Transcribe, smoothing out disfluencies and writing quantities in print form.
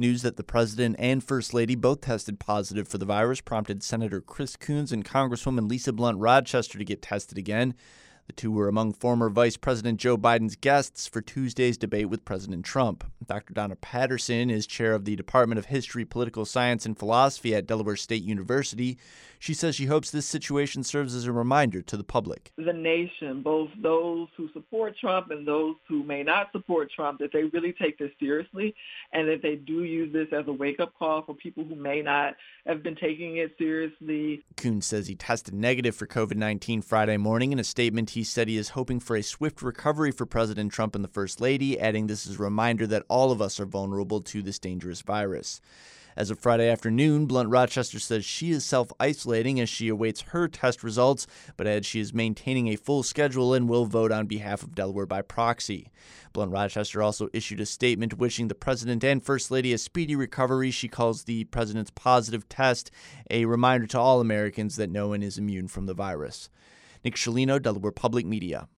News that the president and first lady both tested positive for the virus prompted Senator Chris Coons and Congresswoman Lisa Blunt Rochester to get tested again. The two were among former Vice President Joe Biden's guests for Tuesday's debate with President Trump. Dr. Donna Patterson is chair of the Department of History, Political Science, and Philosophy at Delaware State University. She says she hopes this situation serves as a reminder to the public. The nation, both those who support Trump and those who may not support Trump, that they really take this seriously and that they do use this as a wake-up call for people who may not have been taking it seriously. Coons says he tested negative for COVID-19 Friday morning. In a statement, he said he is hoping for a swift recovery for President Trump and the First Lady, adding this is a reminder that all of us are vulnerable to this dangerous virus. As of Friday afternoon, Blunt Rochester says she is self-isolating as she awaits her test results, but adds she is maintaining a full schedule and will vote on behalf of Delaware by proxy. Blunt Rochester also issued a statement wishing the president and First Lady a speedy recovery. She calls the president's positive test a reminder to all Americans that no one is immune from the virus. Nick Scialino, Delaware Public Media.